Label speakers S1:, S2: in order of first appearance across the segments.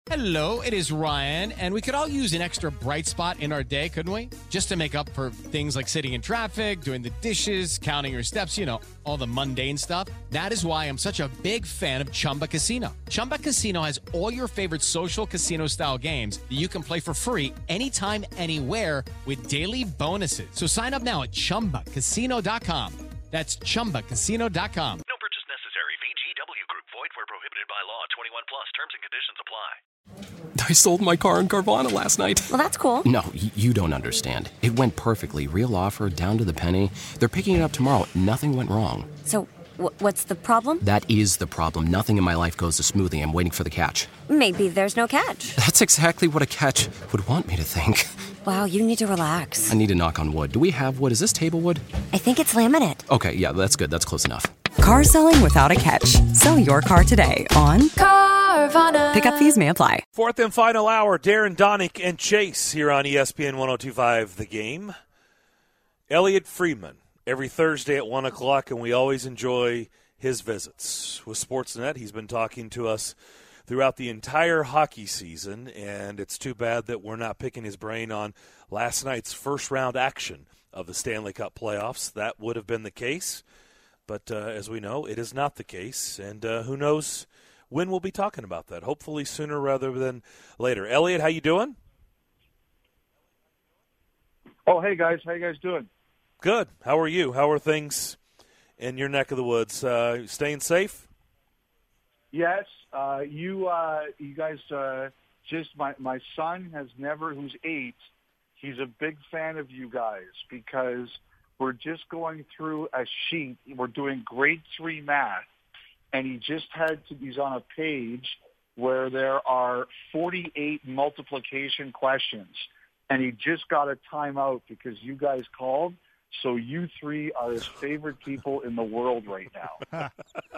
S1: Hello, it is Ryan, and we could all use an extra bright spot in our day, couldn't we? Just to make up for things like sitting in traffic, doing the dishes, counting your steps, all the mundane stuff. That is why I'm such a big fan of Chumba Casino. Chumba Casino has all your favorite social casino-style games that you can play for free anytime, anywhere with daily bonuses. So sign up now at ChumbaCasino.com. That's ChumbaCasino.com.
S2: No purchase necessary. VGW Group. Void where prohibited by law. 21 plus. Terms and conditions apply.
S3: I sold my car in Carvana last night.
S4: Well, that's cool.
S3: No, you don't understand. It went perfectly. Real offer, down to the penny. They're picking it up tomorrow. Nothing went wrong.
S4: So, what's the problem?
S3: That is the problem. Nothing in my life goes as smoothly. I'm waiting for the catch.
S4: Maybe there's no catch.
S3: That's exactly what a catch would want me to think.
S4: Wow, you need to relax.
S3: I need to knock on wood. Do we have wood? Is this table wood?
S4: I think it's laminate.
S3: Okay, yeah, that's good. That's close enough.
S5: Car selling without a catch. Sell your car today on Carvana. Pickup fees may apply.
S6: Fourth and final hour, Darren Donick and Chase here on ESPN 102.5 The Game. Elliot Friedman, every Thursday at 1 o'clock, and we always enjoy his visits with Sportsnet. He's been talking to us throughout the entire hockey season, and it's too bad that we're not picking his brain on last night's first-round action of the Stanley Cup playoffs. That would have been the case. But as we know, it is not the case, and who knows when we'll be talking about that. Hopefully sooner rather than later. Elliot, how you doing?
S7: Oh, hey, guys. How you guys doing?
S6: Good. How are you? How are things in your neck of the woods? Staying safe?
S7: Yes. You guys, just my son has never, who's 8, he's a big fan of you guys because we're just going through a sheet. We're doing grade 3 math, and he's on a page where there are 48 multiplication questions, and he just got a timeout because you guys called. So you 3 are his favorite people in the world right now.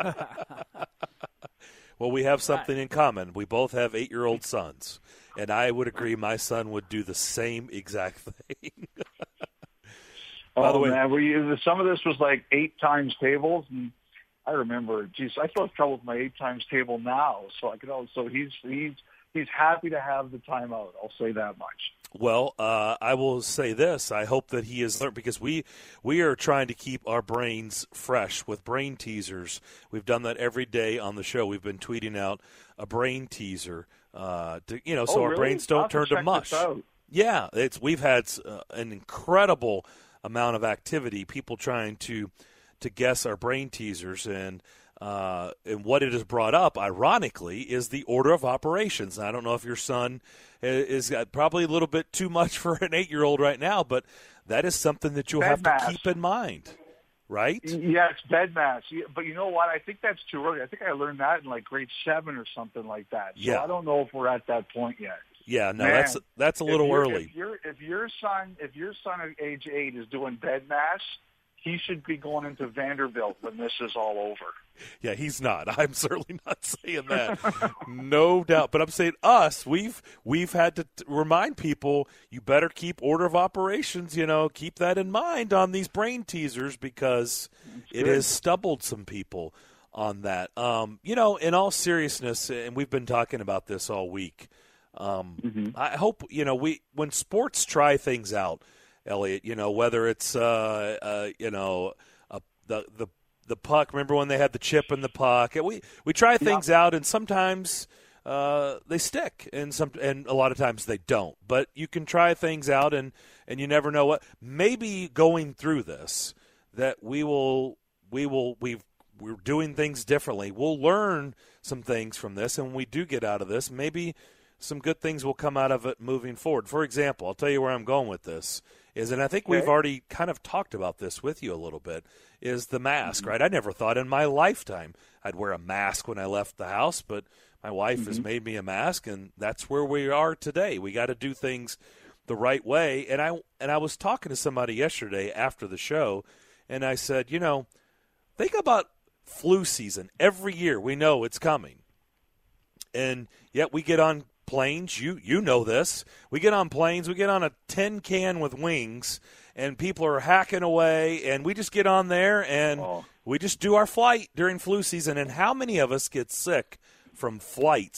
S6: Well, we have something in common. We both have 8-year-old sons, and I would agree my son would do the same exact thing. By the way,
S7: man, some of this was like 8 times tables, and I remember, geez, I still have trouble with my 8 times table now. So he's happy to have the timeout. I'll say that much.
S6: Well, I will say this. I hope that he has learned, because we are trying to keep our brains fresh with brain teasers. We've done that every day on the show. We've been tweeting out a brain teaser, so our brains don't turn to mush. Yeah, we've had an incredible amount of activity, people trying to guess our brain teasers, and what it has brought up, ironically, is the order of operations. And I don't know if your son is probably a little bit too much for an 8-year-old right now, but that is something that you'll have to keep in mind, right?
S7: Yeah, it's bed mass. But you know what? I think that's too early. I think I learned that in like grade 7 or something like that. So yeah. I don't know if we're at that point yet.
S6: Yeah, no, man, that's a little early.
S7: If your son at age 8 is doing bed mass, he should be going into Vanderbilt when this is all over.
S6: Yeah, he's not. I'm certainly not saying that. No doubt. But I'm saying us, we've had to remind people, you better keep order of operations, keep that in mind on these brain teasers, because it has stumbled some people on that. In all seriousness, and we've been talking about this all week, I hope, when sports try things out, Elliot, whether it's the puck. Remember when they had the chip in the puck? We try things out, and sometimes they stick, and a lot of times they don't. But you can try things out, and you never know what. Maybe going through this, that we're doing things differently. We'll learn some things from this, and when we do get out of this, maybe some good things will come out of it moving forward. For example, I'll tell you where I'm going with this. And I think we've already kind of talked about this with you a little bit, is the mask, right? I never thought in my lifetime I'd wear a mask when I left the house, but my wife has made me a mask, and that's where we are today. We got to do things the right way. And I was talking to somebody yesterday after the show, and I said, think about flu season. Every year we know it's coming. And yet we get on planes, you know this. We get on planes, we get on a tin can with wings, and people are hacking away, and we just get on there, and we just do our flight during flu season. And how many of us get sick from flights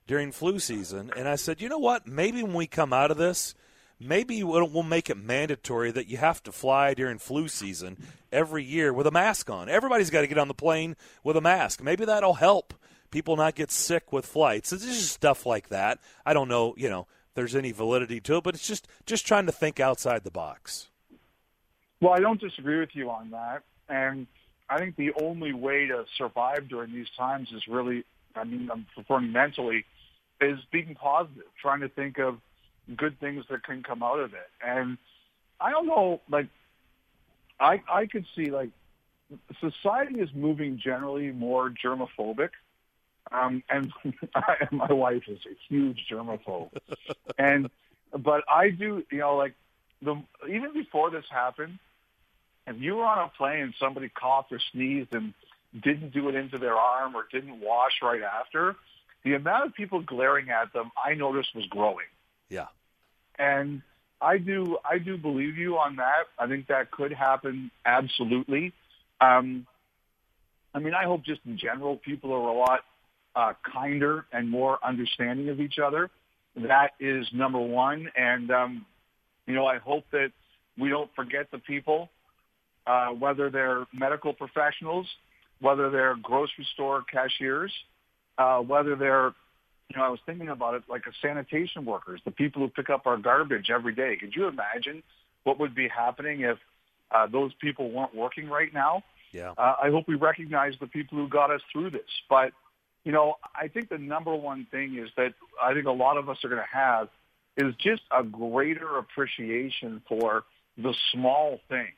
S6: during flu season. And I said, you know what? Maybe when we come out of this, maybe we'll make it mandatory that you have to fly during flu season every year with a mask on. Everybody's got to get on the plane with a mask. Maybe that'll help people not get sick with flights. It's just stuff like that. I don't know, if there's any validity to it, but it's just trying to think outside the box.
S7: Well, I don't disagree with you on that. And I think the only way to survive during these times is really, I'm referring mentally, is being positive, trying to think of good things that can come out of it. And I don't know, I could see, society is moving generally more germophobic. And my wife is a huge germaphobe. But I do, even before this happened, if you were on a plane and somebody coughed or sneezed and didn't do it into their arm or didn't wash right after, the amount of people glaring at them, I noticed, was growing.
S6: Yeah.
S7: And I do believe you on that. I think that could happen, absolutely. I hope just in general people are a lot kinder and more understanding of each other. That is number one. And, I hope that we don't forget the people, whether they're medical professionals, whether they're grocery store cashiers, whether they're, I was thinking about it, like sanitation workers, the people who pick up our garbage every day. Could you imagine what would be happening if those people weren't working right now?
S6: Yeah.
S7: I hope we recognize the people who got us through this. But, I think the number one thing is that I think a lot of us are going to have is just a greater appreciation for the small things.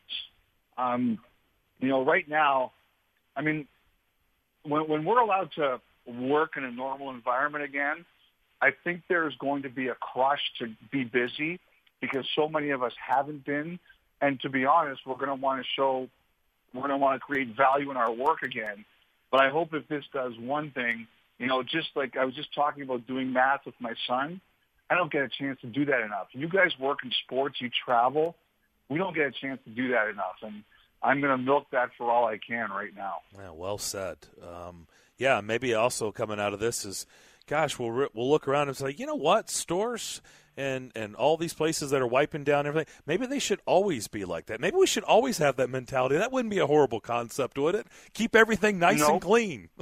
S7: Right now, when we're allowed to work in a normal environment again, I think there's going to be a crush to be busy because so many of us haven't been. And to be honest, we're going to want to create value in our work again. But I hope if this does one thing, just like I was just talking about doing math with my son, I don't get a chance to do that enough. You guys work in sports, you travel. We don't get a chance to do that enough. And I'm going to milk that for all I can right now.
S6: Yeah, well said. Maybe also coming out of this is, gosh, we'll look around and say, you know what, stores and all these places that are wiping down everything, maybe they should always be like that. Maybe we should always have that mentality. That wouldn't be a horrible concept, would it? Keep everything nice and clean.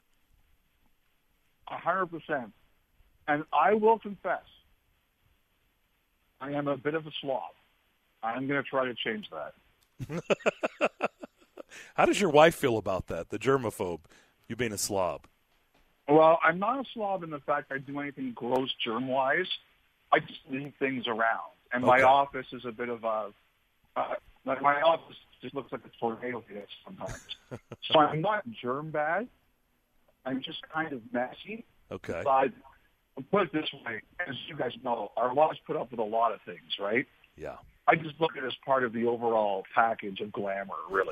S7: 100%. And I will confess, I am a bit of a slob. I'm going to try to change that.
S6: How does your wife feel about that, the germaphobe, you being a slob?
S7: Well, I'm not a slob in the fact I do anything gross germ-wise. I just leave things around. And my office is a bit of my office just looks like a tornado hit sometimes. So I'm not germ bad. I'm just kind of messy.
S6: Okay.
S7: But put it this way, as you guys know, our laws put up with a lot of things, right?
S6: Yeah.
S7: I just look at it as part of the overall package of glamour, really.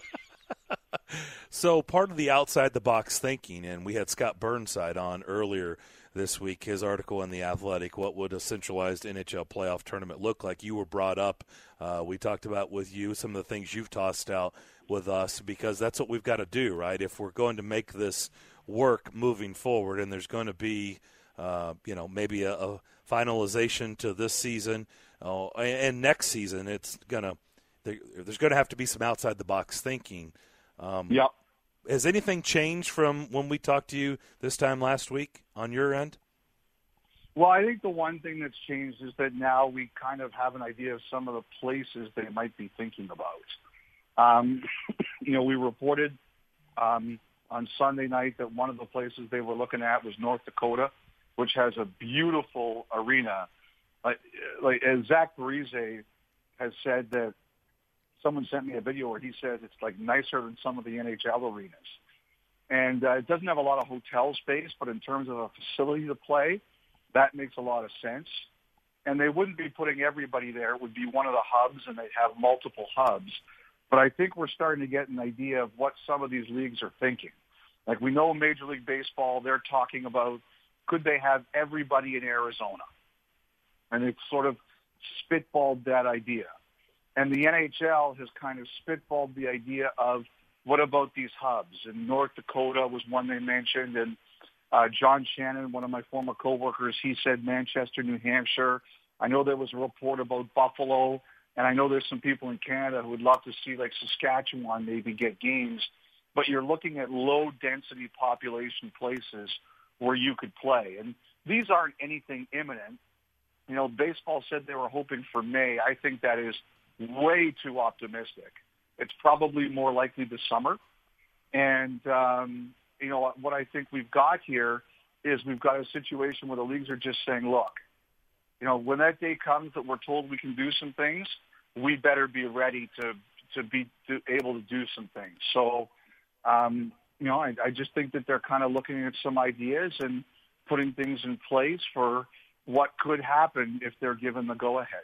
S6: So part of the outside-the-box thinking, and we had Scott Burnside on earlier this week, his article in The Athletic, what would a centralized NHL playoff tournament look like? You were brought up. We talked about with you some of the things you've tossed out with us because that's what we've got to do, right? If we're going to make this work moving forward and there's going to be, maybe a finalization to this season and next season, there's going to have to be some outside-the-box thinking.
S7: Yep.
S6: Has anything changed from when we talked to you this time last week on your end?
S7: Well, I think the one thing that's changed is that now we kind of have an idea of some of the places they might be thinking about. We reported on Sunday night that one of the places they were looking at was North Dakota, which has a beautiful arena. As Zach Parise has said that someone sent me a video where he says it's nicer than some of the NHL arenas. And it doesn't have a lot of hotel space, but in terms of a facility to play, that makes a lot of sense. And they wouldn't be putting everybody there. It would be one of the hubs, and they'd have multiple hubs. But I think we're starting to get an idea of what some of these leagues are thinking. We know in Major League Baseball, they're talking about could they have everybody in Arizona? And they've sort of spitballed that idea. And the NHL has kind of spitballed the idea of what about these hubs? And North Dakota was one they mentioned. And John Shannon, one of my former coworkers, he said Manchester, New Hampshire. I know there was a report about Buffalo, and I know there's some people in Canada who would love to see like Saskatchewan maybe get games. But you're looking at low-density population places where you could play. And these aren't anything imminent. You know, baseball said they were hoping for May. I think that is way too optimistic. It's probably more likely this summer. And, you know, what I think we've got here is we've got a situation where the leagues are just saying, look, you know, when that day comes that we're told we can do some things, we better be ready to be able to do some things. So, you know, I just think that they're kind of looking at some ideas and putting things in place for what could happen if they're given the go-ahead.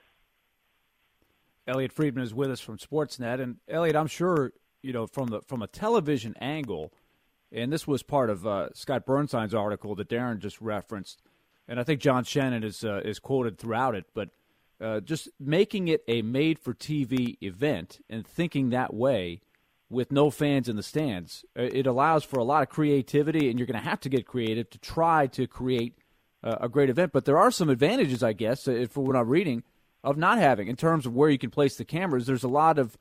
S8: Elliot Friedman is with us from Sportsnet. And, Elliot, I'm sure, you know, from a television angle, and this was part of Scott Bernstein's article that Darren just referenced, and I think John Shannon is quoted throughout it, but just making it a made-for-TV event and thinking that way with no fans in the stands, it allows for a lot of creativity, and you're going to have to get creative to try to create a great event. But there are some advantages, I guess, for what I'm reading, of not having, in terms of where you can place the cameras. There's a lot of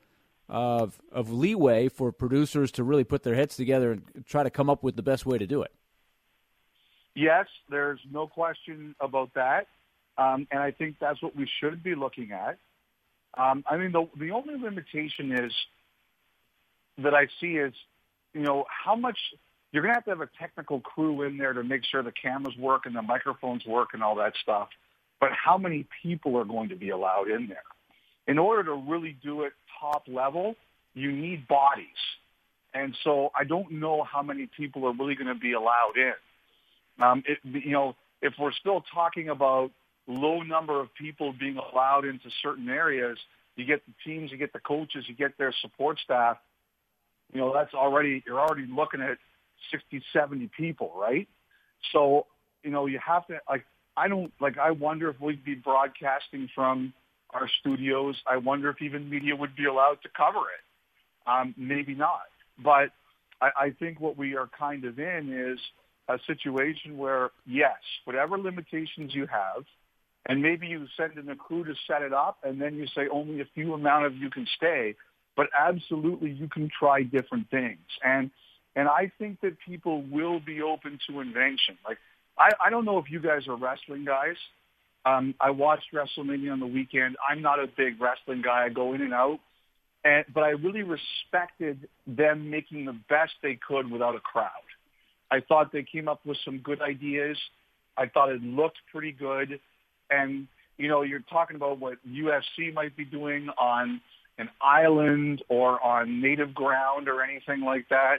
S8: leeway for producers to really put their heads together and try to come up with the best way to do it.
S7: Yes, there's no question about that, and I think that's what we should be looking at. I mean, the only limitation is that I see is, you know, how much you're going to have a technical crew in there to make sure the cameras work and the microphones work and all that stuff. But how many people are going to be allowed in there? In order to really do it top level, you need bodies. And so I don't know how many people are really going to be allowed in. You know, if we're still talking about low number of people being allowed into certain areas, you get the teams, you get the coaches, you get their support staff, you know, you're already looking at 60, 70 people, right? So, you know, you have to, I wonder if we'd be broadcasting from our studios. I wonder if even media would be allowed to cover it. Maybe not. But I think what we are kind of in is a situation where, yes, whatever limitations you have, and maybe you send in a crew to set it up, and then you say only a few amount of you can stay, but absolutely you can try different things. And I think that people will be open to invention. Like, I don't know if you guys are wrestling guys. I watched WrestleMania on the weekend. I'm not a big wrestling guy. I go in and out. But I really respected them making the best they could without a crowd. I thought they came up with some good ideas. I thought it looked pretty good. And, you know, you're talking about what UFC might be doing on an island or on native ground or anything like that.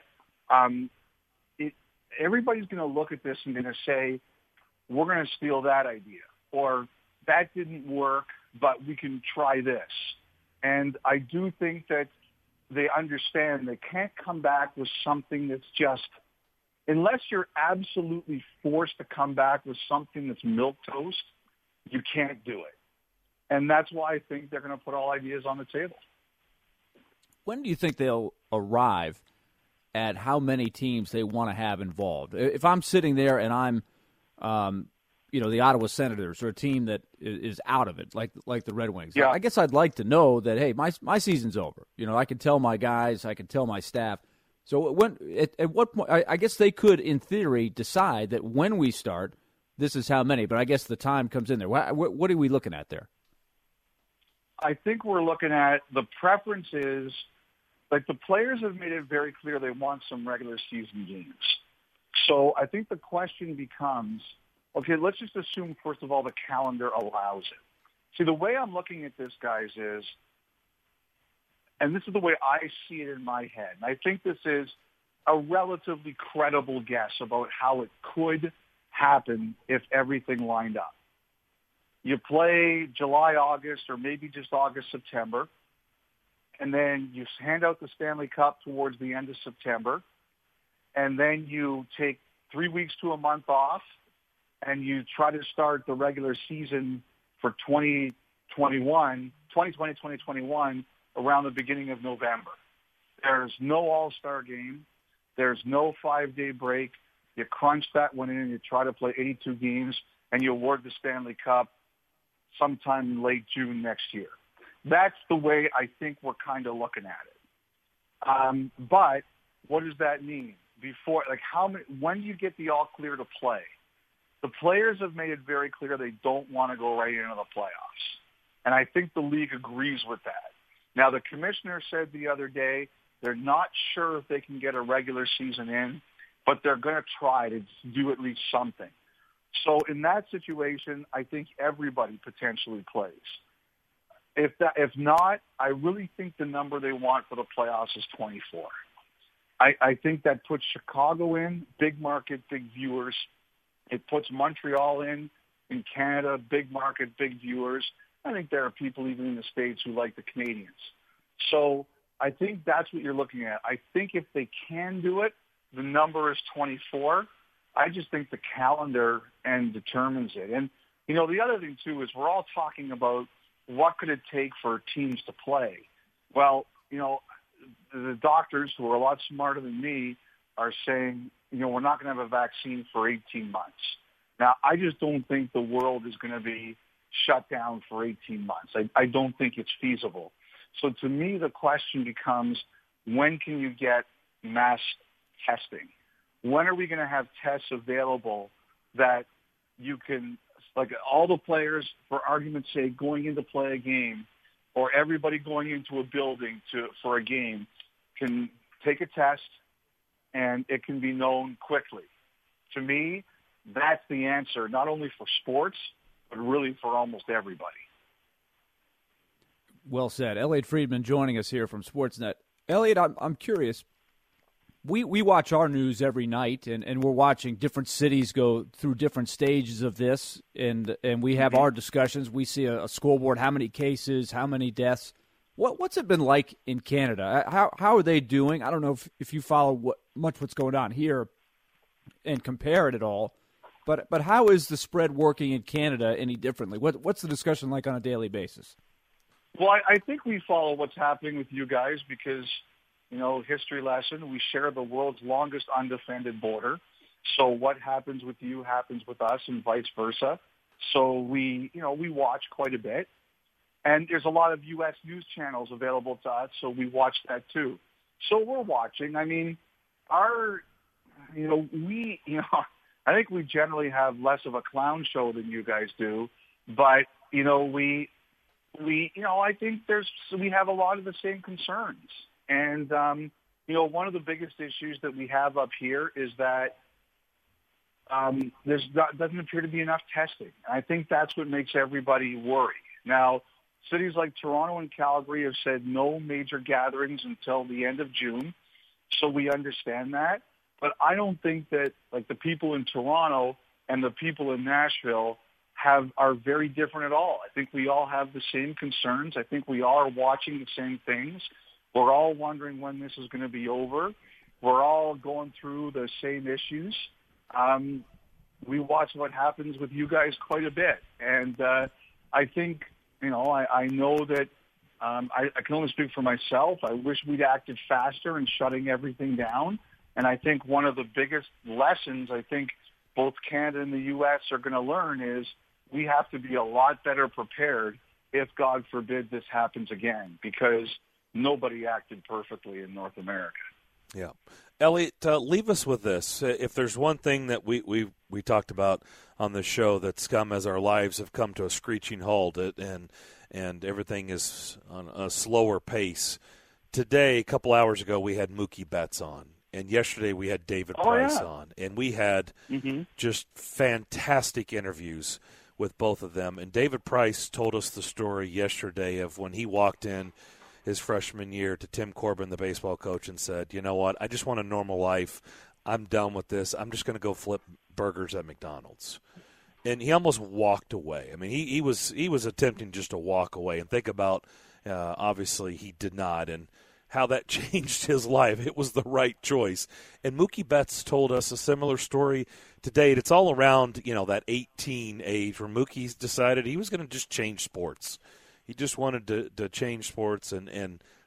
S7: Everybody's going to look at this and going to say, we're going to steal that idea, or that didn't work, but we can try this. And I do think that they understand they can't come back with something that's just, unless you're absolutely forced to come back with something that's milquetoast, you can't do it. And that's why I think they're going to put all ideas on the table.
S8: When do you think they'll arrive at how many teams they want to have involved? If I'm sitting there and I'm, you know, the Ottawa Senators or a team that is out of it, like the Red Wings, yeah. I guess I'd like to know that, hey, my season's over. You know, I can tell my guys, I can tell my staff. So at what point, I guess they could, in theory, decide that when we start, this is how many. But I guess the time comes in there. What are we looking at there?
S7: I think we're looking at the preferences. Like, the players have made it very clear they want some regular season games. So I think the question becomes, okay, let's just assume, first of all, the calendar allows it. See, the way I'm looking at this, guys, is, and this is the way I see it in my head, and I think this is a relatively credible guess about how it could happen if everything lined up. You play July, August, or maybe just August, September, and then you hand out the Stanley Cup towards the end of September, and then you take 3 weeks to a month off, and you try to start the regular season for 2020-2021 around the beginning of November. There's no All-Star game. There's no 5-day break. You crunch that one in, and you try to play 82 games, and you award the Stanley Cup sometime in late June next year. That's the way I think we're kind of looking at it. But what does that mean? When do you get the all clear to play? The players have made it very clear they don't want to go right into the playoffs. And I think the league agrees with that. Now, the commissioner said the other day they're not sure if they can get a regular season in, but they're going to try to do at least something. So in that situation, I think everybody potentially plays. If not, I really think the number they want for the playoffs is 24. I think that puts Chicago in, big market, big viewers. It puts Montreal in Canada, big market, big viewers. I think there are people even in the States who like the Canadians. So I think that's what you're looking at. I think if they can do it, the number is 24. I just think the calendar determines it. And, the other thing, too, is we're all talking about what could it take for teams to play. Well, the doctors, who are a lot smarter than me, are saying, we're not going to have a vaccine for 18 months. Now, I just don't think the world is going to be shut down for 18 months. I don't think it's feasible. So to me, the question becomes, when can you get mass testing? When are we going to have tests available that you can, like all the players, for argument's sake, going in to play a game, or everybody going into a building for a game, can take a test and it can be known quickly? To me, that's the answer, not only for sports, but really for almost everybody.
S8: Well said. Elliot Friedman joining us here from Sportsnet. Elliot, I'm curious. We watch our news every night, and we're watching different cities go through different stages of this, and we have our discussions. We see a scoreboard, how many cases, how many deaths. What's it been like in Canada? How are they doing? I don't know if you follow what's going on here and compare it at all, but how is the spread working in Canada any differently? What's the discussion like on a daily basis?
S7: Well, I think we follow what's happening with you guys because, history lesson, we share the world's longest undefended border. So what happens with you happens with us and vice versa. So we watch quite a bit. And there's a lot of U.S. news channels available to us, so we watch that too. So we're watching. I mean, I think we generally have less of a clown show than you guys do, but, I think we have a lot of the same concerns. And, one of the biggest issues that we have up here is that doesn't appear to be enough testing. I think that's what makes everybody worry. Now, cities like Toronto and Calgary have said no major gatherings until the end of June, so we understand that. But I don't think that, like, the people in Toronto and the people in Nashville are very different at all. I think we all have the same concerns. I think we all are watching the same things. We're all wondering when this is going to be over. We're all going through the same issues. We watch what happens with you guys quite a bit. And I think, I know that I can only speak for myself. I wish we'd acted faster in shutting everything down. And I think one of the biggest lessons I think both Canada and the U.S. are going to learn is we have to be a lot better prepared if, God forbid, this happens again, because nobody acted perfectly in North America.
S6: Yeah. Elliot, leave us with this. If there's one thing that we talked about on the show that's come as our lives have come to a screeching halt and everything is on a slower pace, today, a couple hours ago, we had Mookie Betts on. And yesterday we had David Price on. And we had just fantastic interviews with both of them. And David Price told us the story yesterday of when he walked in his freshman year to Tim Corbin, the baseball coach, and said, you know what, I just want a normal life. I'm done with this. I'm just going to go flip burgers at McDonald's. And he almost walked away. I mean, he was attempting just to walk away. And think about, obviously, he did not. And how that changed his life. It was the right choice. And Mookie Betts told us a similar story today. It's all around, that 18 age where Mookie's decided he was going to just change sports. He just wanted to change sports and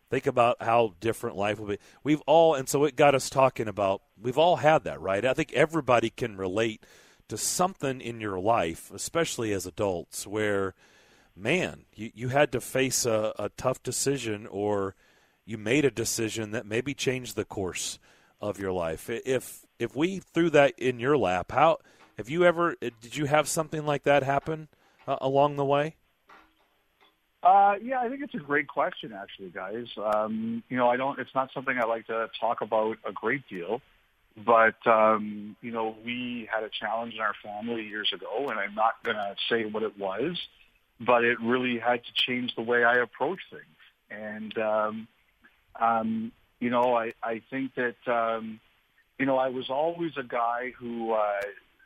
S6: Think about how different life will be. We've all, and so it got us talking about, we've all had that, right? I think everybody can relate to something in your life, especially as adults, where, man, you had to face a tough decision, or you made a decision that maybe changed the course of your life. If we threw that in your lap, did you have something like that happen along the way?
S7: Yeah, I think it's a great question, actually, guys. It's not something I like to talk about a great deal, but, we had a challenge in our family years ago, and I'm not going to say what it was, but it really had to change the way I approach things. And, I think that, I was always a guy who, I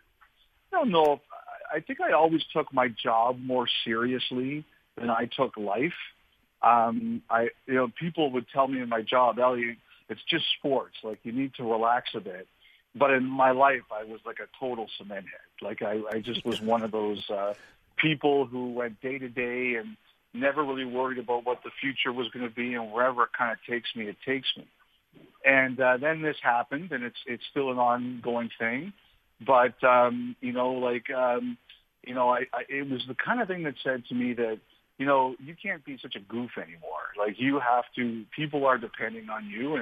S7: think I always took my job more seriously than I took life. People would tell me in my job, Elliot, it's just sports. Like, you need to relax a bit. But in my life, I was like a total cement head. Like, I just was one of those people who went day to day and never really worried about what the future was going to be, and wherever it kind of takes me, it takes me. And then this happened, and it's still an ongoing thing. But, it was the kind of thing that said to me that, you can't be such a goof anymore. Like, people are depending on you,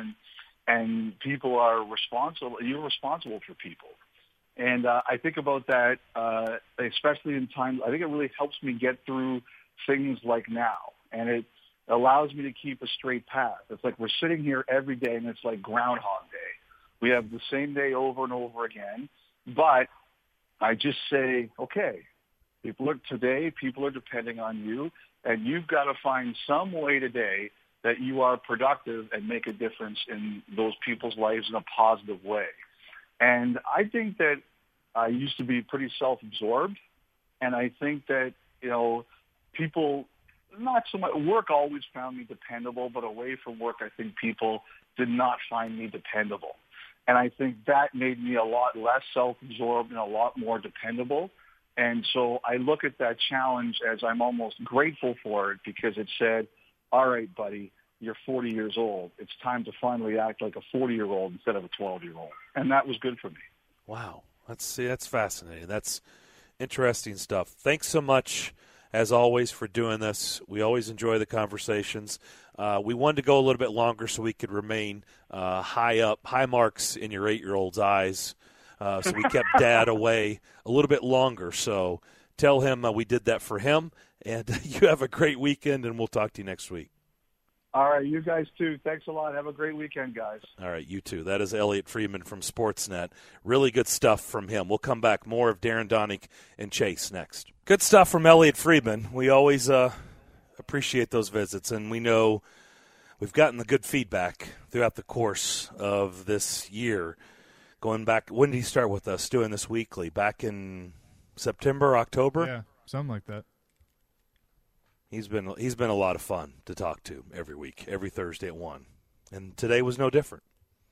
S7: and people are responsible. You're responsible for people. And I think about that, especially in times, I think it really helps me get through things like now. And it allows me to keep a straight path. It's like we're sitting here every day, and it's like Groundhog Day. We have the same day over and over again. But I just say, okay, people are depending on you, and you've got to find some way today that you are productive and make a difference in those people's lives in a positive way. And I think that I used to be pretty self-absorbed, and I think that, people, not so much, work always found me dependable, but away from work, I think people did not find me dependable. And I think that made me a lot less self-absorbed and a lot more dependable. And so I look at that challenge as I'm almost grateful for it, because it said, all right, buddy, you're 40 years old. It's time to finally act like a 40-year-old instead of a 12-year-old. And that was good for me. Wow.
S6: That's fascinating. That's interesting stuff. Thanks so much, as always, for doing this. We always enjoy the conversations. We wanted to go a little bit longer so we could remain high marks in your 8-year-old's eyes. So we kept Dad away a little bit longer. So tell him we did that for him. And you have a great weekend, and we'll talk to you next week.
S7: All right, you guys too. Thanks a lot. Have a great weekend, guys.
S6: All right, you too. That is Elliot Friedman from Sportsnet. Really good stuff from him. We'll come back. More of Darren Donick and Chase next. Good stuff from Elliot Friedman. We always appreciate those visits, and we know we've gotten the good feedback throughout the course of this year. Going back, when did he start with us doing this weekly? Back in September, October?
S9: Yeah, something like that.
S6: He's been a lot of fun to talk to every week, every Thursday at 1. And today was no different.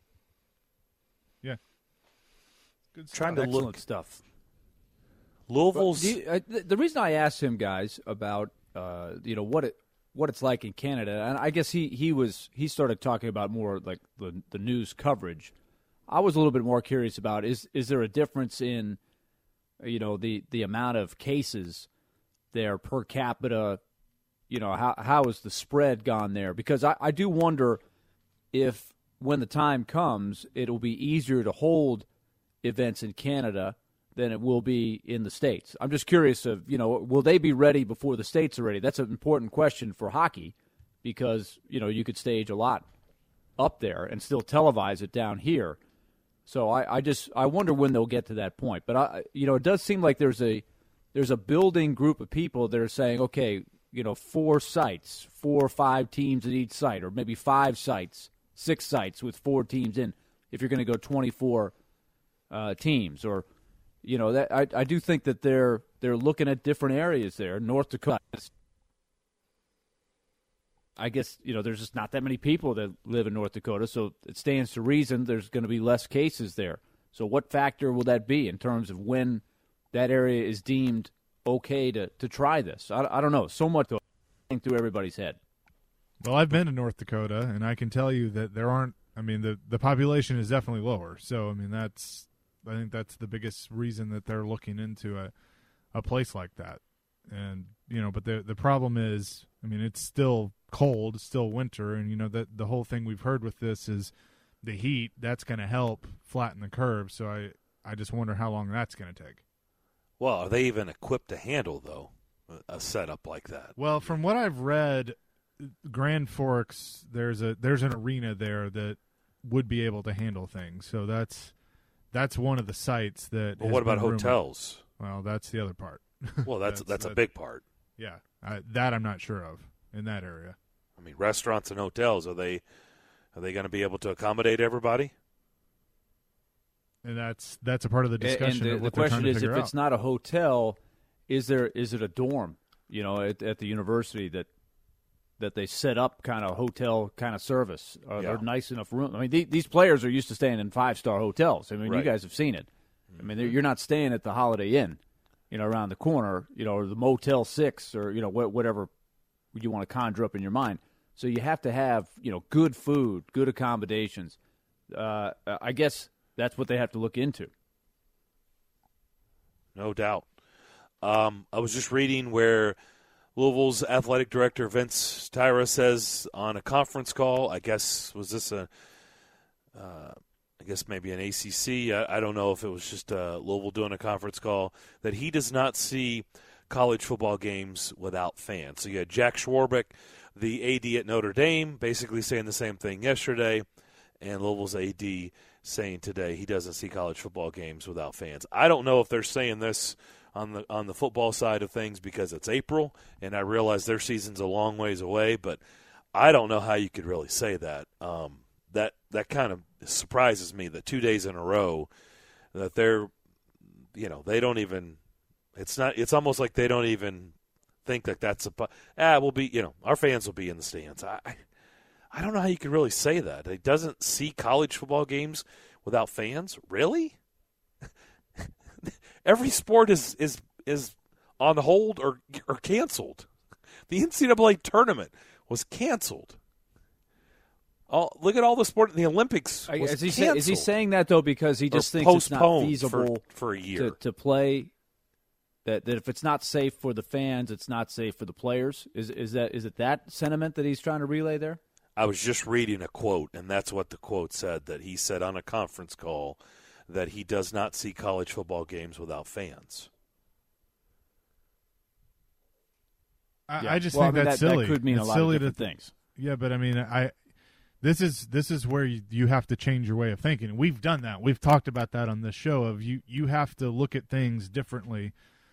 S9: Yeah. Good stuff.
S6: Trying to
S8: Excellent
S6: look
S8: stuff.
S6: Louisville's
S8: the reason I asked him, guys, about what it's like in Canada, and I guess he started talking about more like the news coverage. I was a little bit more curious about is there a difference in the amount of cases there per capita? How has the spread gone there? Because I do wonder if when the time comes, it'll be easier to hold events in Canada than it will be in the States. I'm just curious of, will they be ready before the States are ready? That's an important question for hockey because, you could stage a lot up there and still televise it down here. So I wonder when they'll get to that point. But, it does seem like there's a building group of people that are saying, okay, 4 sites, 4 or 5 teams at each site, or maybe 5 sites, 6 sites with 4 teams in, if you're going to go 24 teams. Or, that I do think that they're looking at different areas there. North Dakota, I guess, there's just not that many people that live in North Dakota, so it stands to reason there's going to be less cases there. So what factor will that be in terms of when that area is deemed okay to try this? I don't know. So much going through everybody's head.
S9: Well, I've been to North Dakota, and I can tell you that there aren't. I mean, the population is definitely lower. So, I mean, I think that's the biggest reason that they're looking into a place like that. And but the problem is, I mean, it's still cold, it's still winter, and that the whole thing we've heard with this is the heat. That's going to help flatten the curve. So I just wonder how long that's going to take.
S6: Well, are they even equipped to handle though a setup like that?
S9: Well, from what I've read, Grand Forks, there's an arena there that would be able to handle things. So that's one of the sites that.
S6: Well, what about hotels?
S9: Well, that's the other part.
S6: Well, that's a big part.
S9: Yeah, that I'm not sure of in that area.
S6: I mean, restaurants and hotels, are they going to be able to accommodate everybody?
S9: And that's a part of the discussion.
S8: And the question is, if it's not a hotel, is it a dorm? At the university that they set up kind of hotel kind of service. Are there nice enough rooms? I mean, these players are used to staying in 5-star hotels. I mean,
S6: right.
S8: You guys have seen it. I mean, you're not staying at the Holiday Inn, around the corner, or the Motel 6, or whatever you want to conjure up in your mind. So you have to have good food, good accommodations. I guess that's what they have to look into.
S6: No doubt. I was just reading where Louisville's athletic director Vince Tyra says on a conference call, I guess maybe an ACC, I don't know if it was just Louisville doing a conference call, that he does not see college football games without fans. So you had Jack Schwarbrick, the AD at Notre Dame, basically saying the same thing yesterday, and Louisville's AD saying today he doesn't see college football games without fans. I don't know if they're saying this on the football side of things because it's April, and I realize their season's a long ways away, but I don't know how you could really say that. That kind of surprises me that 2 days in a row that they're, they don't even. It's almost like they don't even think that that's we'll be, our fans will be in the stands. I don't know how you could really say that. It doesn't see college football games without fans? Really? Every sport is on hold or canceled. The NCAA tournament was canceled. Look at all the sport in the Olympics was canceled.
S8: Is he saying that, though, because he just thinks it's not feasible
S6: for a year
S8: to play? That if it's not safe for the fans, it's not safe for the players? Is it that sentiment that he's trying to relay there?
S6: I was just reading a quote, and that's what the quote said, that he said on a conference call that he does not see college football games without fans.
S9: I just think that's silly.
S8: That could mean
S9: it's
S8: a lot of different things.
S9: Yeah, but I mean, this is where you have to change your way of thinking. We've done that. We've talked about that on this show. Of you have to look at things differently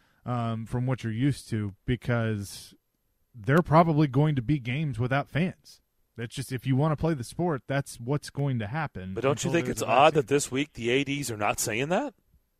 S9: from what you're used to, because there are probably going to be games without fans. That's just, if you want to play the sport, that's what's going to happen.
S6: But don't you think it's odd that this week the ADs are not saying that?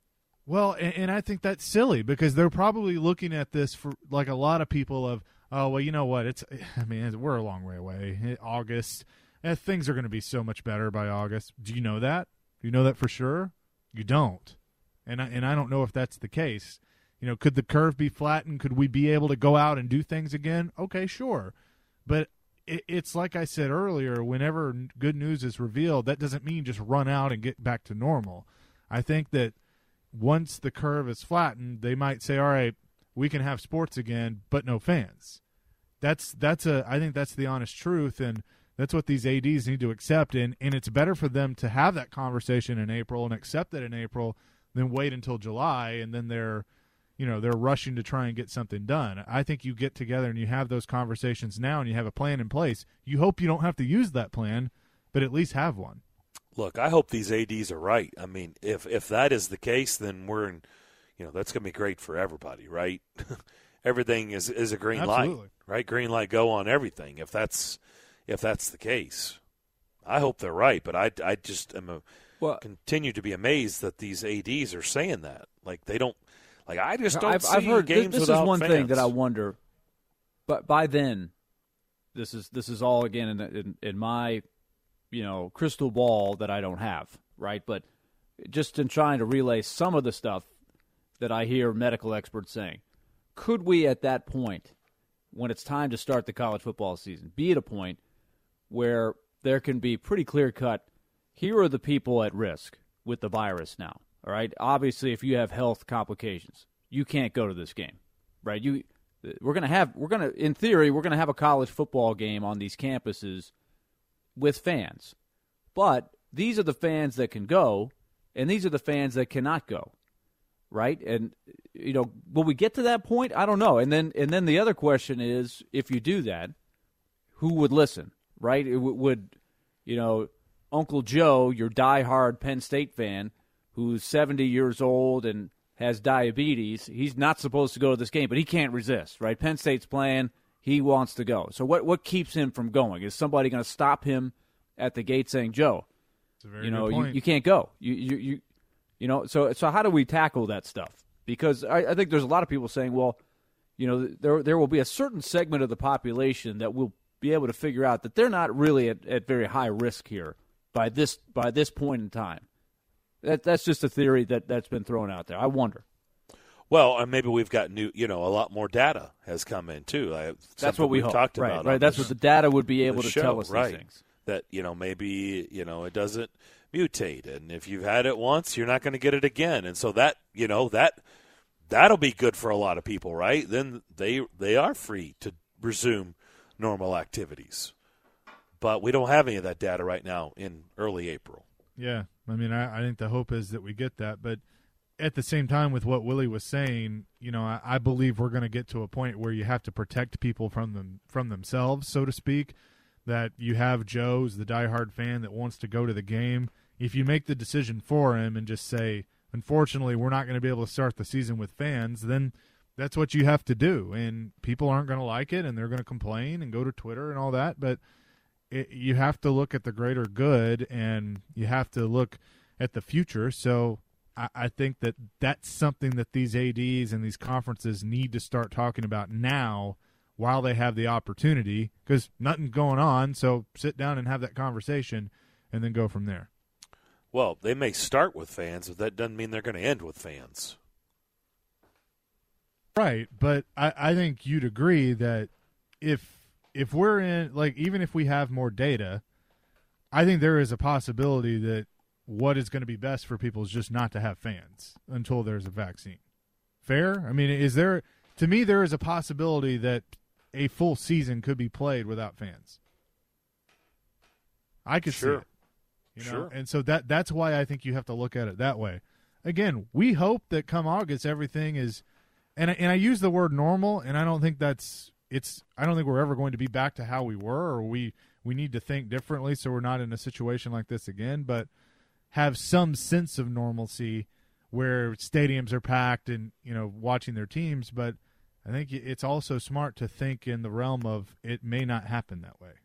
S9: Well, and I think that's silly, because they're probably looking at this for, like a lot of people, of, oh, well, you know what? We're a long way away. August, things are going to be so much better by August. Do you know that? Do you know that for sure? You don't. And I don't know if that's the case. Could the curve be flattened? Could we be able to go out and do things again? Okay, sure. But it's like I said earlier, whenever good news is revealed, that doesn't mean just run out and get back to normal. I think that once the curve is flattened, they might say, all right, we can have sports again, but no fans. I think that's the honest truth, and that's what these ADs need to accept, and it's better for them to have that conversation in April and accept it in April than wait until July, and then they're rushing to try and get something done. I think you get together and you have those conversations now and you have a plan in place. You hope you don't have to use that plan, but at least have one.
S6: Look, I hope these ADs are right. I mean, if that is the case, then we're in, that's going to be great for everybody, right? Everything is a green
S9: Absolutely.
S6: light, right? Green light go on everything. If that's the case, I hope they're right. But I just continue to be amazed that these ADs are saying that. Like, they don't. Like, I just don't see
S8: I've heard,
S6: games
S8: this
S6: without
S8: is one
S6: fans.
S8: thing that I wonder. But by then, this is all again in my crystal ball that I don't have, right? But just in trying to relay some of the stuff that I hear medical experts saying, could we at that point, when it's time to start the college football season, be at a point where there can be pretty clear-cut, here are the people at risk with the virus now, all right? Obviously, if you have health complications, you can't go to this game, right? In theory, we're going to have a college football game on these campuses with fans. But these are the fans that can go, and these are the fans that cannot go, right? And, will we get to that point? I don't know. And then the other question is, if you do that, who would listen, right? Would Uncle Joe, your diehard Penn State fan, who's 70 years old and has diabetes, he's not supposed to go to this game, but he can't resist, right? Penn State's playing, he wants to go. So what keeps him from going? Is somebody going to stop him at the gate saying, Joe,
S9: that's a very good point.
S8: You can't go. So how do we tackle that stuff? Because I think there's a lot of people saying, well, there will be a certain segment of the population that will be able to figure out that they're not really at very high risk here by this point in time. That's just a theory that's been thrown out there. I wonder.
S6: Well, and maybe we've got a lot more data has come in too.
S8: That's what we've
S6: talked about.
S8: Right. That's what the data would be able to tell us.
S6: Right.
S8: These things.
S6: That maybe it doesn't mutate, and if you've had it once, you're not going to get it again, and so that'll be good for a lot of people, right? Then they are free to resume normal activities, but we don't have any of that data right now in early April.
S9: Yeah, I mean, I think the hope is that we get that, but at the same time, with what Willie was saying, I believe we're going to get to a point where you have to protect people from themselves, so to speak. That you have Joe's the diehard fan that wants to go to the game. If you make the decision for him and just say, unfortunately, we're not going to be able to start the season with fans, then that's what you have to do. And people aren't going to like it, and they're going to complain and go to Twitter and all that. But you have to look at the greater good, and you have to look at the future. So I think that that's something that these ADs and these conferences need to start talking about now while they have the opportunity, because nothing's going on. So sit down and have that conversation and then go from there.
S6: Well, they may start with fans, but that doesn't mean they're going to end with fans.
S9: Right, but I think you'd agree that if we're in, even if we have more data, I think there is a possibility that what is going to be best for people is just not to have fans until there's a vaccine. Fair? I mean, to me, there is a possibility that a full season could be played without fans. I could see it.
S6: Sure.
S9: And so that's why I think you have to look at it that way. Again, we hope that come August everything is, and I use the word normal, and I don't think I don't think we're ever going to be back to how we were, or we need to think differently so we're not in a situation like this again, but have some sense of normalcy where stadiums are packed and watching their teams. But I think it's also smart to think in the realm of it may not happen that way.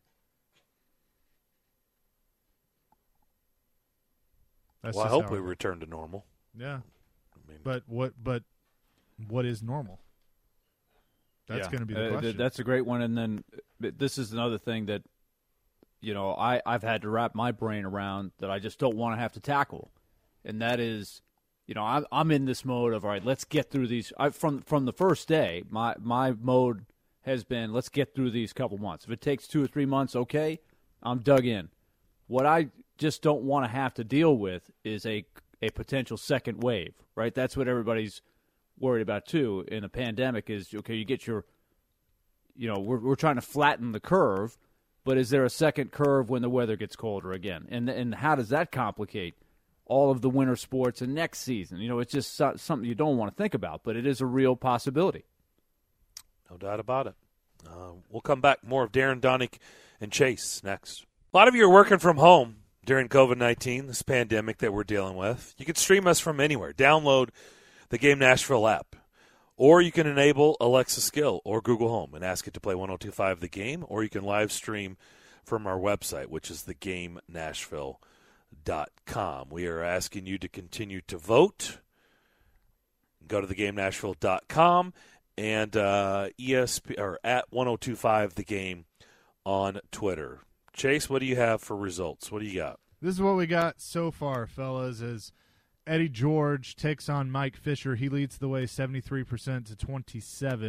S6: I hope we return to normal.
S9: Yeah. But what is normal? That's going to be the question.
S8: That's a great one. And then this is another thing that, I've had to wrap my brain around that I just don't want to have to tackle. And that is, I'm in this mode of, all right, let's get through these. From the first day, my mode has been, let's get through these couple months. If it takes 2 or 3 months, okay, I'm dug in. What I just don't want to have to deal with is a potential second wave, right? That's what everybody's worried about too in a pandemic is, okay, you get your, we're trying to flatten the curve, but is there a second curve when the weather gets colder again? And how does that complicate all of the winter sports and next season? It's just something you don't want to think about, but it is a real possibility.
S6: No doubt about it. We'll come back. More of Darren, Donick, and Chase next. A lot of you are working from home during COVID-19, this pandemic that we're dealing with. You can stream us from anywhere. Download the Game Nashville app. Or you can enable Alexa Skill or Google Home and ask it to play 102.5 The Game, or you can live stream from our website, which is thegamenashville.com. We are asking you to continue to vote. Go to thegamenashville.com and ESP or at 102.5 The Game on Twitter. Chase, what do you have for results? What do you got?
S9: This is what we got so far, fellas, as Eddie George takes on Mike Fisher. He leads the way 73% to 27.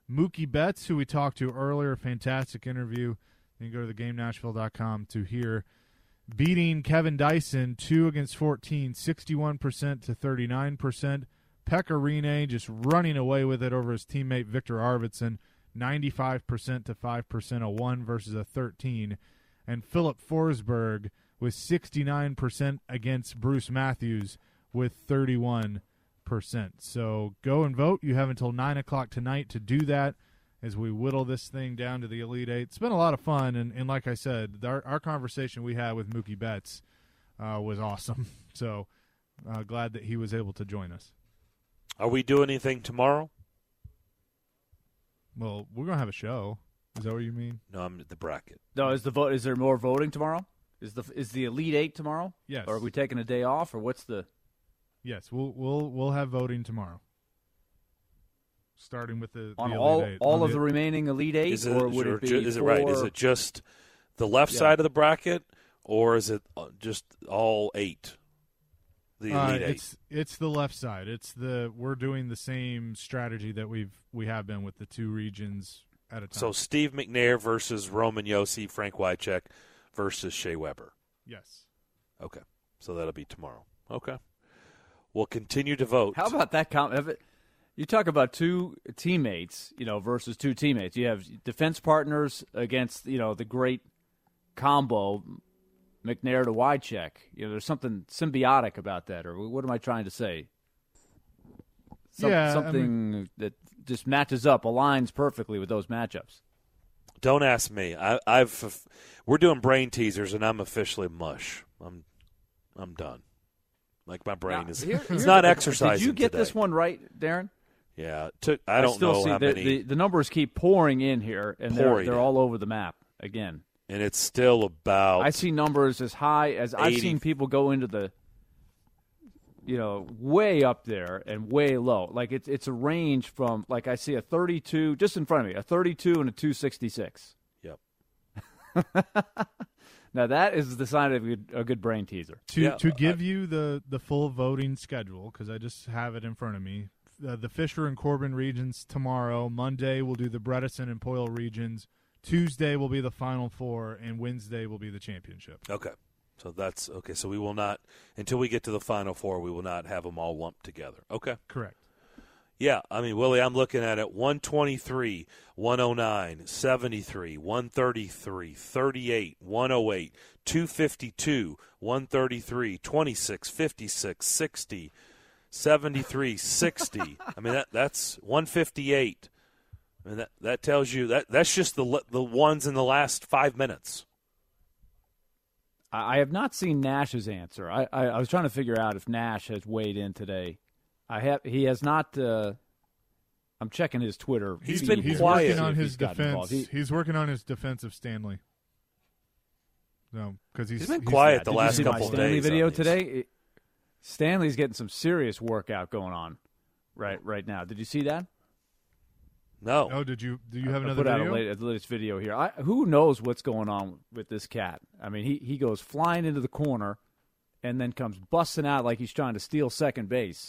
S9: Mookie Betts, who we talked to earlier, fantastic interview. You can go to theGameNashville.com to hear. Beating Kevin Dyson 2 against 14, 61% to 39%. Pekka Rinne just running away with it over his teammate Victor Arvidsson, 95% to 5%, a 1 versus a 13. And Philip Forsberg with 69% against Bruce Matthews with 31%. So go and vote. You have until 9 o'clock tonight to do that as we whittle this thing down to the Elite Eight. It's been a lot of fun, and like I said, our conversation we had with Mookie Betts was awesome. So glad that he was able to join us.
S6: Are we doing anything tomorrow?
S9: Well, we're going to have a show. Is that what you mean?
S6: No, I'm at the bracket.
S8: No, is there more voting tomorrow? Is the Elite Eight tomorrow?
S9: Yes.
S8: Or are we taking a day off, or what's the?
S9: Yes, we'll have voting tomorrow. Starting with the
S8: on
S9: the
S8: all
S9: Elite Eight.
S8: all of the remaining Elite Eight, or would it be?
S6: Is it right? Is it just the left side of the bracket, or is it just all 8? The Elite Eight.
S9: It's the left side. We're doing the same strategy that we have been with the 2 regions at a time.
S6: So Steve McNair versus Roman Josi, Frank Wycheck versus Shea Weber.
S9: Yes.
S6: Okay, so that'll be tomorrow. Okay, we'll continue to vote.
S8: How about that? You talk about 2 teammates, versus 2 teammates. You have defense partners against, the great combo, McNair to Wycheck. There's something symbiotic about that, or what am I trying to say? Something that just matches up, aligns perfectly with those matchups.
S6: Don't ask me. We're doing brain teasers, and I'm officially mush. I'm done. Like my brain is. It's not exercising.
S8: Did you get
S6: today.
S8: this one right, Darren?
S6: Yeah. I don't
S8: still
S6: know
S8: see
S6: how many.
S8: The numbers keep pouring in here, and they're all over the map again.
S6: And it's still about.
S8: I see numbers as high as 80. I've seen people go into the. Way up there and way low. Like it's a range from, like, I see a 32 just in front of me, a 32 and a 266.
S6: Yep.
S8: Now that is the sign of a good brain teaser.
S9: To give you the full voting schedule, because I just have it in front of me. The Fisher and Corbin regions tomorrow. Monday we'll do the Bredesen and Poyle regions. Tuesday will be the Final Four, and Wednesday will be the championship.
S6: Okay. So that's okay. So we will not, until we get to the Final Four, we will not have them all lumped together. Okay.
S9: Correct.
S6: Yeah. I mean, Willie, I'm looking at it 123, 109, 73, 133, 38, 108, 252, 133, 26, 56, 60, 73, 60. I mean, that's 158. I mean, that tells you that's just the ones in the last 5 minutes.
S8: I have not seen Nash's answer. I was trying to figure out if Nash has weighed in today. He has not. I'm checking his Twitter.
S6: He's
S9: quiet.
S6: working
S9: on his defense. He's working on his defense of Stanley. No, because he's
S6: been quiet the
S8: Did
S6: last
S8: you see
S6: couple
S8: my
S6: of
S8: Stanley
S6: days.
S8: video today. Stanley's getting some serious workout going on right now. Did you see that?
S6: No.
S9: Oh, do you have another
S8: put
S9: video?
S8: out a latest video here. Who knows what's going on with this cat? I mean, he goes flying into the corner and then comes busting out like he's trying to steal second base.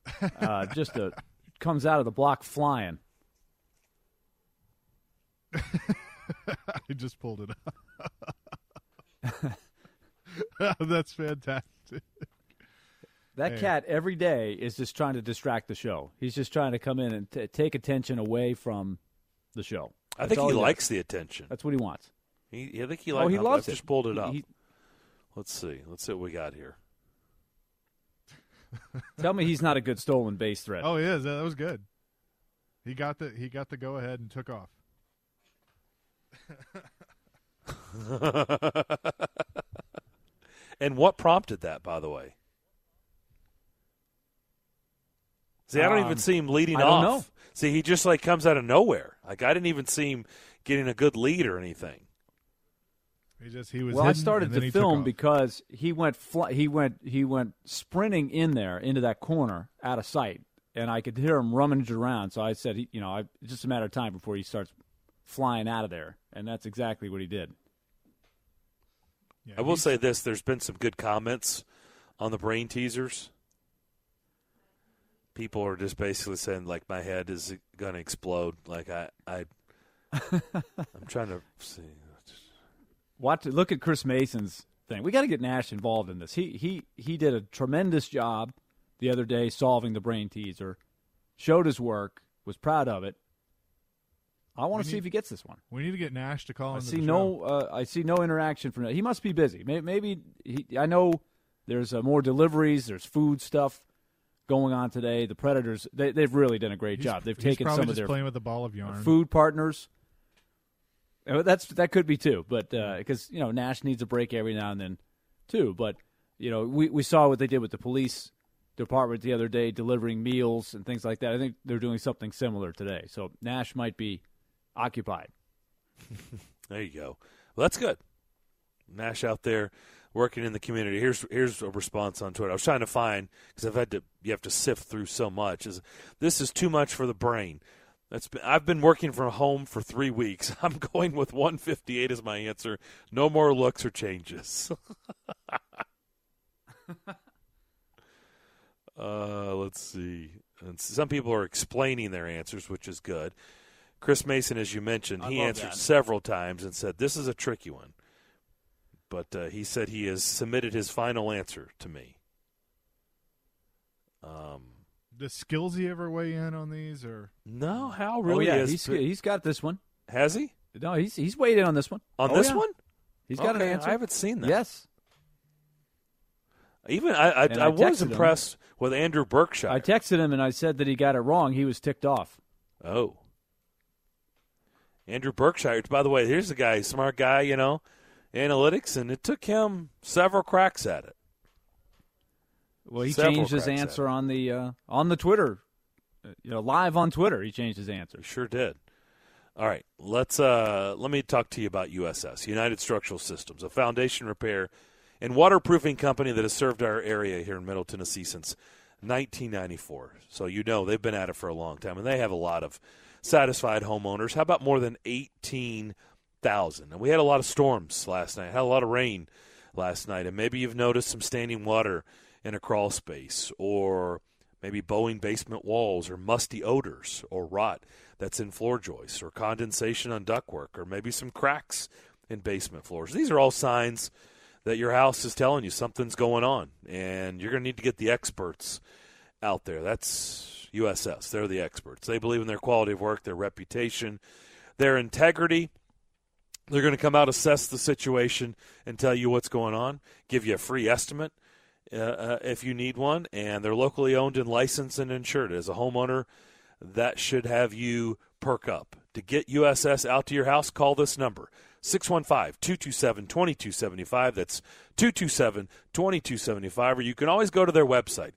S8: Comes out of the block flying.
S9: I just pulled it up. That's fantastic.
S8: That cat every day is just trying to distract the show. He's just trying to come in and take attention away from the show.
S6: I think he likes the attention.
S8: That's what he wants.
S6: I think he likes.
S8: He loves
S6: it.
S8: I've
S6: just pulled it up. Let's see what we got here.
S8: Tell me he's not a good stolen base threat.
S9: Oh, he is. That was good. He got the go ahead and took off.
S6: And what prompted that, by the way? See, I don't even see him leading off.
S8: I don't know.
S6: See, he just comes out of nowhere. I didn't even see him getting a good lead or anything.
S9: He was.
S8: Well, I
S9: hidden,
S8: started
S9: and
S8: to
S9: then
S8: film
S9: he
S8: because he went sprinting in there into that corner out of sight, and I could hear him rummage around. So I said, it's just a matter of time before he starts flying out of there, and that's exactly what he did.
S9: Yeah,
S6: I will say this: there's been some good comments on the brain teasers. people are just basically saying, like, my head is going to explode. Like, I'm trying to see.
S8: Look at Chris Mason's thing. We got to get Nash involved in this. He did a tremendous job the other day solving the brain teaser, showed his work, was proud of it. I want to see if he gets this one.
S9: We need to get Nash to call in.
S8: I see no interaction from him. He must be busy. Maybe I know there's more deliveries. There's food stuff going on today. The Predators, they've really done a great job. They've taken some of their
S9: playing with a ball of yarn.
S8: Food partners. That could be too, but because Nash needs a break every now and then too. But we saw what they did with the police department the other day, delivering meals and things like that. I think they're doing something similar today. So Nash might be occupied.
S6: There you go. Well, that's good. Nash out there working in the community. Here's a response on Twitter. I was trying to find, because you have to sift through so much. This is too much for the brain. I've been working from home for 3 weeks. I'm going with 158 as my answer. No more looks or changes. Let's see. And some people are explaining their answers, which is good. Chris Mason, as you mentioned, he answered several times and said, this is a tricky one. But he said he has submitted his final answer to me.
S9: Does Skillsy ever weigh in on these? Or
S6: no, Hal really is.
S8: He's got this one.
S6: Has he?
S8: No, he's weighed in on this one.
S6: On this one?
S8: He's got an answer.
S6: I haven't seen that.
S8: Yes.
S6: Even I was impressed with Andrew Berkshire.
S8: I texted him and I said that he got it wrong. He was ticked off.
S6: Oh. Andrew Berkshire, by the way, here's the guy, smart guy, analytics, and it took him several cracks at it.
S8: Well, he changed his answer on the Twitter, live on Twitter. He changed his answer.
S6: Sure did. All right, let me talk to you about USS, United Structural Systems, a foundation repair and waterproofing company that has served our area here in Middle Tennessee since 1994. So they've been at it for a long time, and they have a lot of satisfied homeowners. How about more than 18,000? And we had a lot of storms last night, had a lot of rain last night, and maybe you've noticed some standing water in a crawl space, or maybe bowing basement walls, or musty odors, or rot that's in floor joists, or condensation on ductwork, or maybe some cracks in basement floors. These are all signs that your house is telling you something's going on, and you're going to need to get the experts out there. That's USS. They're the experts. They believe in their quality of work, their reputation, their integrity. They're going to come out, assess the situation, and tell you what's going on, give you a free estimate if you need one, and they're locally owned and licensed and insured. As a homeowner, that should have you perk up. To get USS out to your house, call this number, 615-227-2275. That's 227-2275. Or you can always go to their website,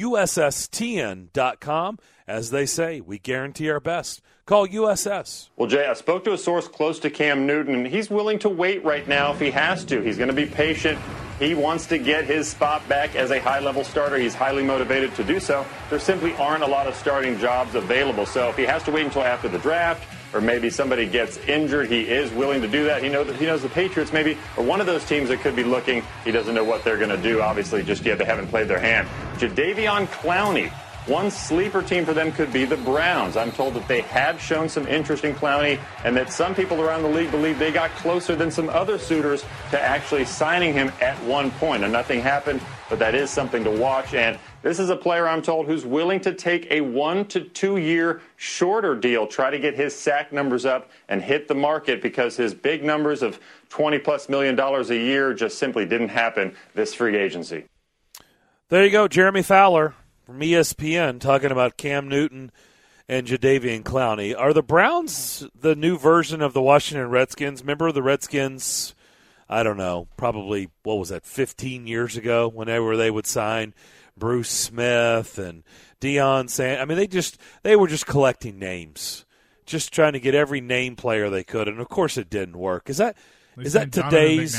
S6: USSTN.com. As they say, we guarantee our best. Call USS.
S10: Well, Jay, I spoke to a source close to Cam Newton, and he's willing to wait right now if he has to. He's going to be patient. He wants to get his spot back as a high-level starter. He's highly motivated to do so. There simply aren't a lot of starting jobs available. So if he has to wait until after the draft, or maybe somebody gets injured, he is willing to do that. He knows the Patriots maybe are one of those teams that could be looking. He doesn't know what they're going to do, obviously, just yet. They haven't played their hand. Jadeveon Clowney. One sleeper team for them could be the Browns. I'm told that they have shown some interest in Clowney, and that some people around the league believe they got closer than some other suitors to actually signing him at one point. And nothing happened, but that is something to watch. And this is a player, I'm told, who's willing to take a 1 to 2 year shorter deal, try to get his sack numbers up and hit the market, because his big numbers of $20+ million a year just simply didn't happen this free agency.
S6: There you go, Jeremy Fowler from ESPN talking about Cam Newton and Jadeveon Clowney. Are the Browns the new version of the Washington Redskins? Remember the Redskins, I don't know, probably, 15 years ago, whenever they would sign Bruce Smith and Deion Sanders. I mean, they were just collecting names, just trying to get every name player they could, and of course it didn't work. Is that today's?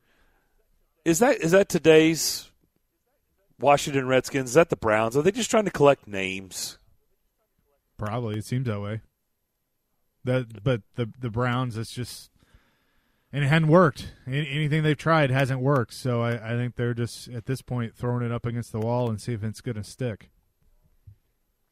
S6: Is that today's Washington Redskins? Is that the Browns? Are they just trying to collect names?
S9: Probably. It seems that way. But the Browns, it's just, and it hadn't worked. Anything they've tried hasn't worked. So I think they're just, at this point, throwing it up against the wall and see if it's going to stick.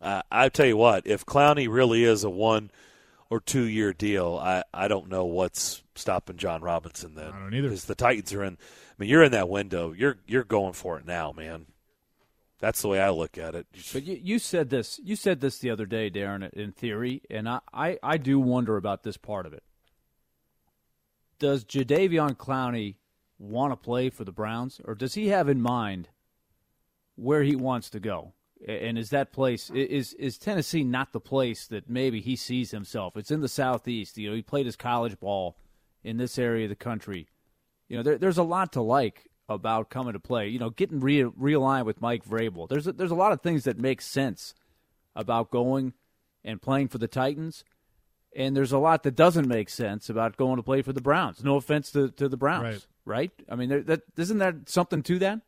S6: I tell you what, if Clowney really is a 1 or 2 year deal, I don't know what's stopping John Robinson then.
S9: I don't either.
S6: Because the Titans are in. I mean, you're in that window. You're going for it now, man. That's the way I look at it.
S8: But you said this. You said this the other day, Darren, in theory, and I do wonder about this part of it. Does Jadeveon Clowney want to play for the Browns, or does he have in mind where he wants to go? And is that place is Tennessee not the place that maybe he sees himself? It's in the Southeast. You know, he played his college ball in this area of the country. You know, there's a lot to like about coming to play. You know, getting realigned with Mike Vrabel. There's a lot of things that make sense about going and playing for the Titans, and there's a lot that doesn't make sense about going to play for the Browns. No offense to the Browns, right? I mean, isn't that something to that?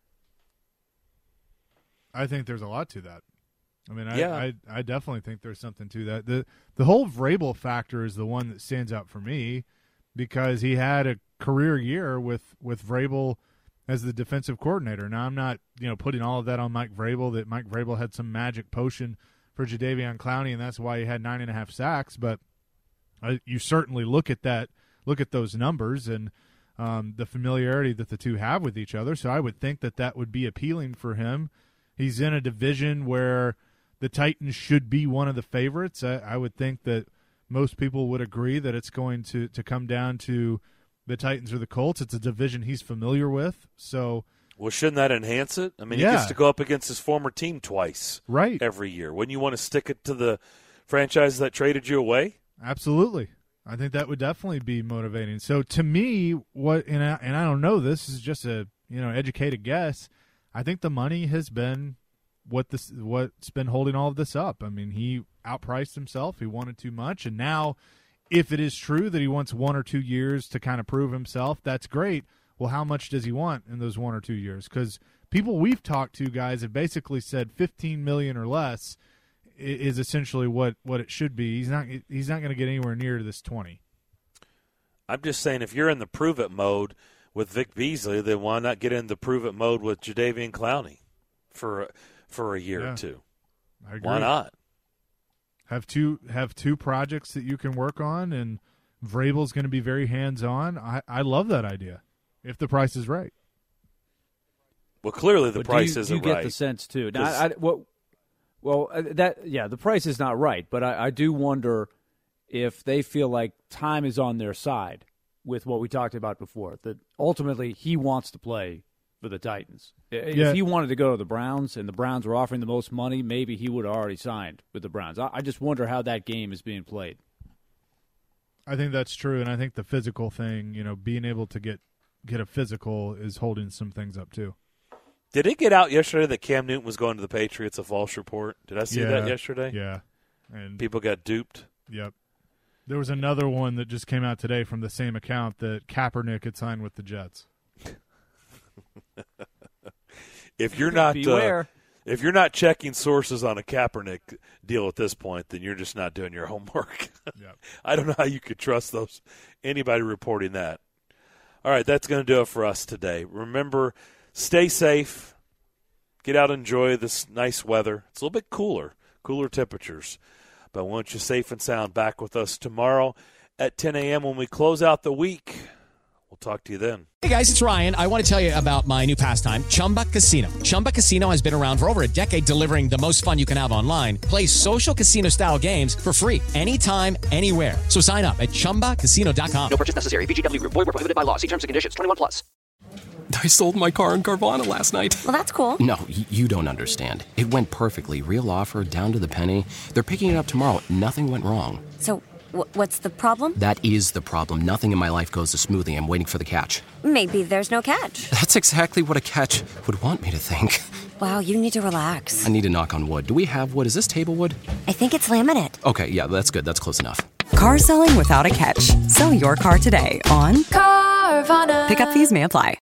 S9: I think there's a lot to that. I mean, I definitely think there's something to that. The whole Vrabel factor is the one that stands out for me because he had a career year with Vrabel as the defensive coordinator. Now, I'm not putting all of that on Mike Vrabel, that Mike Vrabel had some magic potion for Jadeveon Clowney, and that's why he had 9.5 sacks. But you certainly look at those numbers and the familiarity that the two have with each other. So I would think that would be appealing for him. He's in a division where the Titans should be one of the favorites. I would think that most people would agree that it's going to come down to the Titans or the Colts. It's a division he's familiar with. So,
S6: well, shouldn't that enhance it? I mean, he gets to go up against his former team twice every year. Wouldn't you want to stick it to the franchise that traded you away?
S9: Absolutely. I think that would definitely be motivating. So to me, and I don't know, this is just a educated guess. I think the money has been what's been holding all of this up. I mean, he outpriced himself. He wanted too much. And now, if it is true that he wants 1 or 2 years to kind of prove himself, that's great. Well, how much does he want in those 1 or 2 years? Because people we've talked to, guys, have basically said $15 million or less is essentially what it should be. He's not going to get anywhere near to this 20.
S6: I'm just saying, if you're in the prove it mode with Vic Beasley, then why not get in the prove it mode with Jadeveon Clowney for a year or two?
S9: I agree.
S6: Why not?
S9: Have two projects that you can work on, and Vrabel's going to be very hands-on. I love that idea, if the price is right.
S6: Well, clearly the price isn't right.
S8: You get the sense, too. Now, the price is not right, but I do wonder if they feel like time is on their side with what we talked about before, that ultimately he wants to play for the Titans. If he wanted to go to the Browns and the Browns were offering the most money, maybe he would have already signed with the Browns. I just wonder how that game is being played.
S9: I think that's true, and I think the physical thing, being able to get a physical is holding some things up too.
S6: Did it get out yesterday that Cam Newton was going to the Patriots, a false report? Did I see that yesterday?
S9: Yeah. And
S6: people got duped?
S9: Yep. There was another one that just came out today from the same account that Kaepernick had signed with the Jets.
S6: If you're not checking sources on a Kaepernick deal at this point, then you're just not doing your homework.
S9: Yep.
S6: I don't know how you could trust anybody reporting that. All right, that's going to do it for us today. Remember, stay safe. Get out and enjoy this nice weather. It's a little bit cooler temperatures. But I want you safe and sound. Back with us tomorrow at 10 a.m. when we close out the week. We'll talk to you then.
S1: Hey, guys, it's Ryan. I want to tell you about my new pastime, Chumba Casino. Chumba Casino has been around for over a decade, delivering the most fun you can have online. Play social casino-style games for free anytime, anywhere. So sign up at ChumbaCasino.com.
S3: No purchase necessary. VGW Group. Void where prohibited by law. See terms and conditions. 21+. I sold my car in Carvana last night.
S4: Well, that's cool.
S3: No, you don't understand. It went perfectly. Real offer, down to the penny. They're picking it up tomorrow. Nothing went wrong.
S4: So, what's the problem?
S3: That is the problem. Nothing in my life goes as smoothly. I'm waiting for the catch.
S4: Maybe there's no catch.
S3: That's exactly what a catch would want me to think.
S4: Wow, you need to relax.
S3: I need to knock on wood. Do we have wood? Is this table wood?
S4: I think it's laminate.
S3: Okay, yeah, that's good. That's close enough.
S5: Car selling without a catch. Sell your car today on Carvana. Pickup fees may apply.